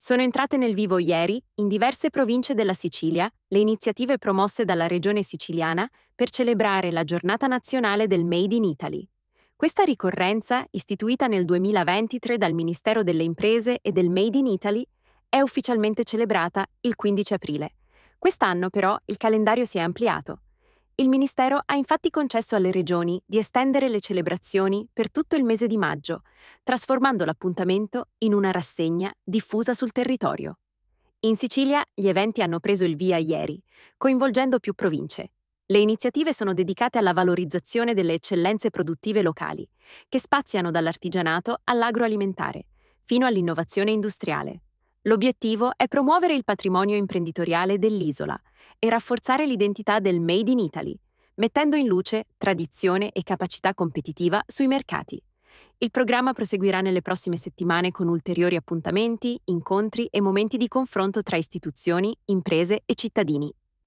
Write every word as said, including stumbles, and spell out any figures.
Sono entrate nel vivo ieri, in diverse province della Sicilia, le iniziative promosse dalla Regione siciliana per celebrare la Giornata Nazionale del Made in Italy. Questa ricorrenza, istituita nel duemilaventitré dal Ministero delle Imprese e del Made in Italy, è ufficialmente celebrata il quindici aprile. Quest'anno, però, il calendario si è ampliato. Il Ministero ha infatti concesso alle regioni di estendere le celebrazioni per tutto il mese di maggio, trasformando l'appuntamento in una rassegna diffusa sul territorio. In Sicilia gli eventi hanno preso il via ieri, coinvolgendo più province. Le iniziative sono dedicate alla valorizzazione delle eccellenze produttive locali, che spaziano dall'artigianato all'agroalimentare, fino all'innovazione industriale. L'obiettivo è promuovere il patrimonio imprenditoriale dell'isola e rafforzare l'identità del Made in Italy, mettendo in luce tradizione e capacità competitiva sui mercati. Il programma proseguirà nelle prossime settimane con ulteriori appuntamenti, incontri e momenti di confronto tra istituzioni, imprese e cittadini.